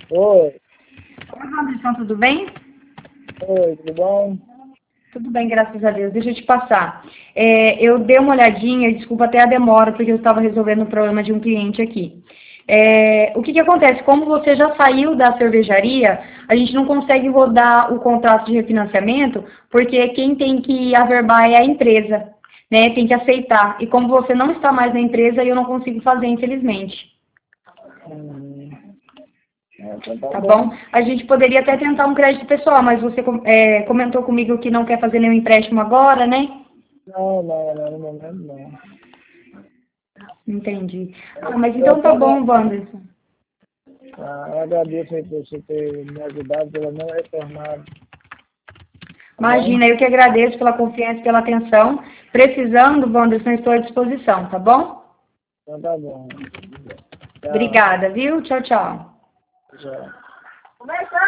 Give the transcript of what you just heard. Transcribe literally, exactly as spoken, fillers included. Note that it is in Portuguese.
Oi. Oi, Wanderson, tudo bem? Oi, tudo bom? Tudo bem, graças a Deus. Deixa eu te passar. É, eu dei uma olhadinha, desculpa até a demora, porque eu estava resolvendo um problema de um cliente aqui. É, o que, que acontece? Como você já saiu da cervejaria, a gente não consegue rodar o contrato de refinanciamento, porque quem tem que averbar é a empresa, né? Tem que aceitar. E como você não está mais na empresa, eu não consigo fazer, infelizmente. Hum, é, então tá Tá bom. bom? A gente poderia até tentar um crédito pessoal, mas você é, comentou comigo que não quer fazer nenhum empréstimo agora, né? Não, não, não, no momento não. Entendi. Ah, mas Eu então até tá agra- bom, Wanderson. ah, eu agradeço aí por você ter me ajudado, pelo menos retornado, tá bom? Imagina, eu que agradeço pela confiança e pela atenção. Precisando, Wanderson, estou à disposição, tá bom? Então tá bom. Tchau. Obrigada, viu? Tchau, tchau. Tchau.